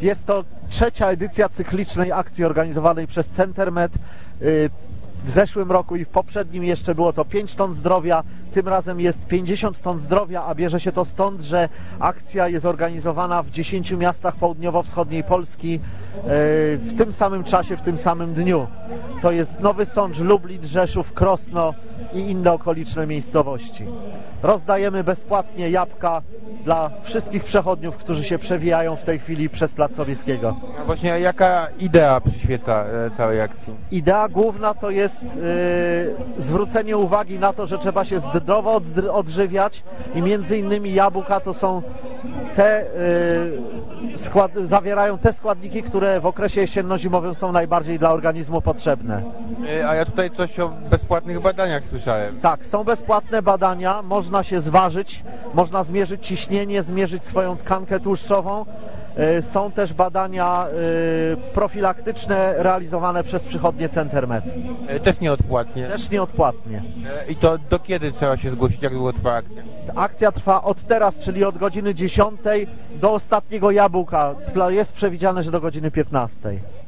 Jest to trzecia edycja cyklicznej akcji organizowanej przez Centermed. W zeszłym roku i w poprzednim jeszcze było to 5 ton zdrowia, tym razem jest 50 ton zdrowia, a bierze się to stąd, że akcja jest organizowana w 10 miastach południowo-wschodniej Polski w tym samym czasie, w tym samym dniu. To jest Nowy Sącz, Lublin, Rzeszów, Krosno i inne okoliczne miejscowości. Rozdajemy bezpłatnie jabłka dla wszystkich przechodniów, którzy się przewijają w tej chwili przez Plac Sobieskiego. A właśnie jaka idea przyświeca całej akcji? Idea główna to jest zwrócenie uwagi na to, że trzeba się zdrowo odżywiać i między innymi jabłka to są te, zawierają te składniki, które w okresie jesienno-zimowym są najbardziej dla organizmu potrzebne. A ja tutaj coś o bezpłatnych badaniach słyszałem. Tak, są bezpłatne badania, można się zważyć, można zmierzyć ciśnienie, zmierzyć swoją tkankę tłuszczową. Są też badania profilaktyczne realizowane przez przychodnie Centermed. Też nieodpłatnie? Też nieodpłatnie. I to do kiedy trzeba się zgłosić? Jak długo trwa akcja? Akcja trwa od teraz, czyli od godziny 10 do ostatniego jabłka. Jest przewidziane, że do godziny 15.